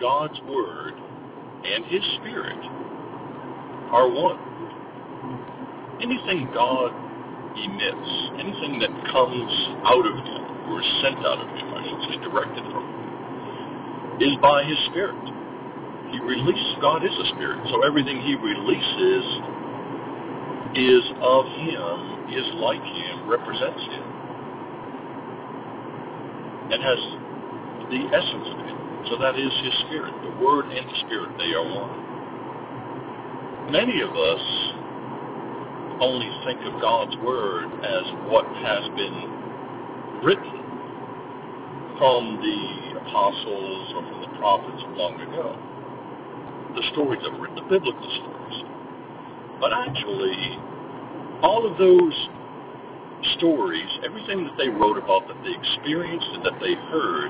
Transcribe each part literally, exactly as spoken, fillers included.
God's Word and His Spirit are one. Anything God emits, anything that comes out of Him, or is sent out of Him, I should say, directed from Him, is by His Spirit. He releases, God is a Spirit, so everything He releases is of Him, is like Him, represents Him, and has the essence of Him. So that is His Spirit. The Word and the Spirit, they are one. Many of us only think of God's Word as what has been written from the apostles or from the prophets of long ago. The stories that were written, the biblical stories. But actually, all of those stories, everything that they wrote about, that they experienced and that they heard,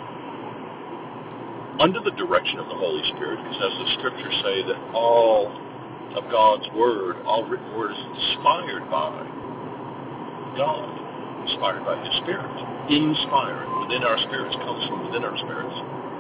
under the direction of the Holy Spirit, because as the Scriptures say that all of God's Word, all written Word is inspired by God, inspired by His Spirit, inspired within our spirits, comes from within our spirits.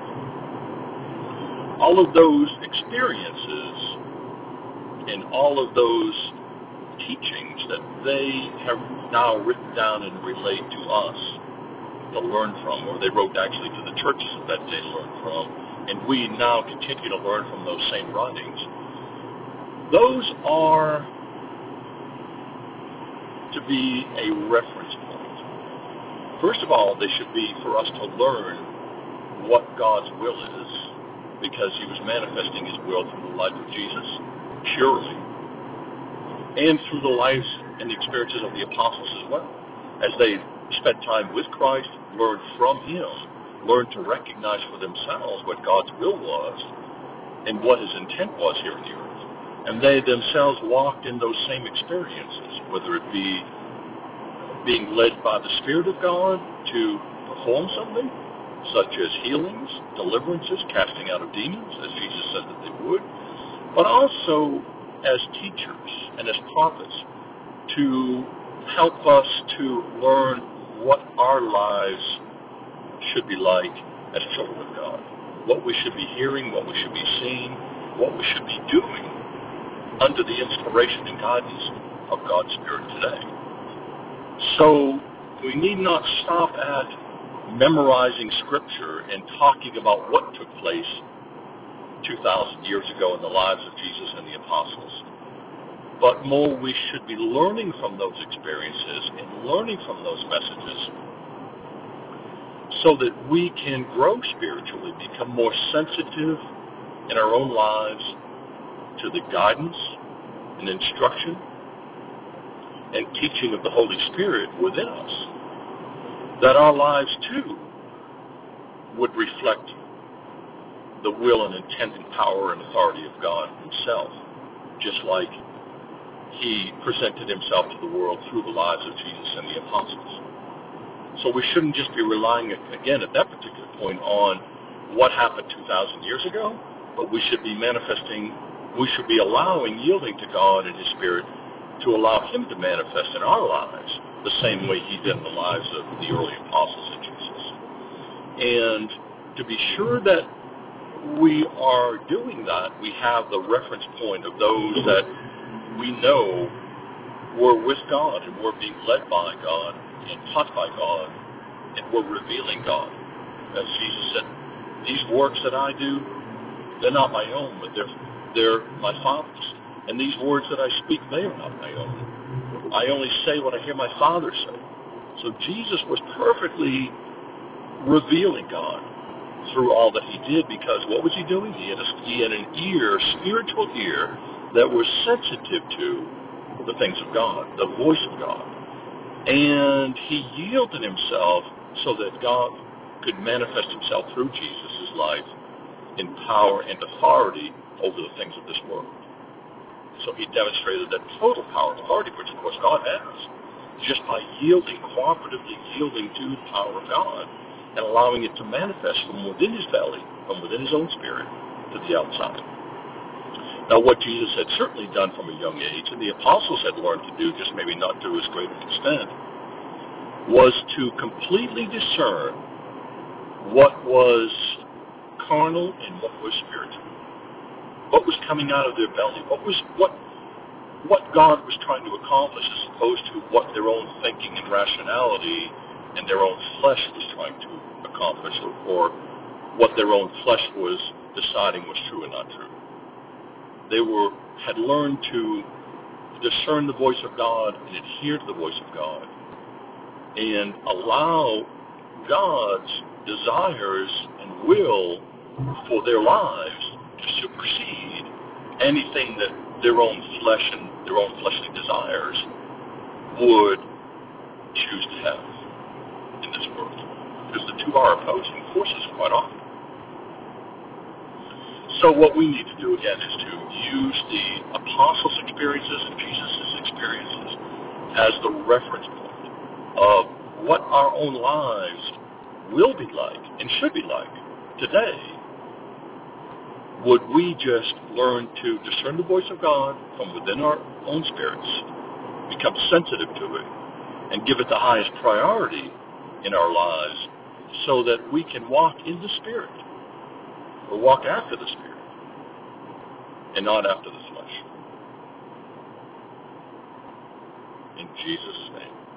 All of those experiences and all of those teachings that they have now written down and relate to us to learn from, or they wrote actually to the churches of that day to learn from, and we now continue to learn from those same writings. Those are to be a reference point. First of all, they should be for us to learn what God's will is, because He was manifesting His will through the life of Jesus, purely, and through the lives and the experiences of the apostles as well. As they spent time with Christ, learned from Him, learned to recognize for themselves what God's will was and what His intent was here on the earth. And they themselves walked in those same experiences, whether it be being led by the Spirit of God to perform something, such as healings, deliverances, casting out of demons, as Jesus said that they would, but also as teachers and as prophets to help us to learn what our lives should be like as children of God, what we should be hearing, what we should be seeing, what we should be doing under the inspiration and guidance of God's Spirit today. So we need not stop at memorizing Scripture and talking about what took place two thousand years ago in the lives of Jesus and the apostles. But more, we should be learning from those experiences and learning from those messages so that we can grow spiritually, become more sensitive in our own lives to the guidance and instruction and teaching of the Holy Spirit within us, that our lives too would reflect the will and intent and power and authority of God Himself, just like He presented Himself to the world through the lives of Jesus and the apostles. So we shouldn't just be relying, again, at that particular point on what happened two thousand years ago, but we should be manifesting, we should be allowing, yielding to God and His Spirit to allow Him to manifest in our lives the same way He did in the lives of the early apostles of Jesus. And to be sure that we are doing that, we have the reference point of those that we know were with God and were being led by God and taught by God and were revealing God. As Jesus said, these works that I do, they're not my own, but they're, they're my Father's. And these words that I speak, they are not my own. I only say what I hear my Father say. So Jesus was perfectly revealing God through all that He did, because what was He doing? He had, a, he had an ear, spiritual ear, that was sensitive to the things of God, the voice of God. And He yielded Himself so that God could manifest Himself through Jesus' life in power and authority over the things of this world. So He demonstrated that total power and authority, which of course God has, just by yielding, cooperatively yielding to the power of God and allowing it to manifest from within His belly, from within His own spirit, to the outside. Now, what Jesus had certainly done from a young age, and the apostles had learned to do, just maybe not to as great an extent, was to completely discern what was carnal and what was spiritual. What was coming out of their belly? What was what what God was trying to accomplish as opposed to what their own thinking and rationality and their own flesh was trying to accomplish, or, or what their own flesh was deciding was true and not true. They were had learned to discern the voice of God and adhere to the voice of God and allow God's desires and will for their lives to supersede anything that their own flesh and their own fleshly desires would choose to have in this world. Because the two are opposing forces quite often. So what we need to do again is to use the apostles' experiences and Jesus' experiences as the reference point of what our own lives will be like and should be like today. Would we just learn to discern the voice of God from within our own spirits, become sensitive to it, and give it the highest priority in our lives so that we can walk in the Spirit, or walk after the Spirit, and not after the flesh. In Jesus' name.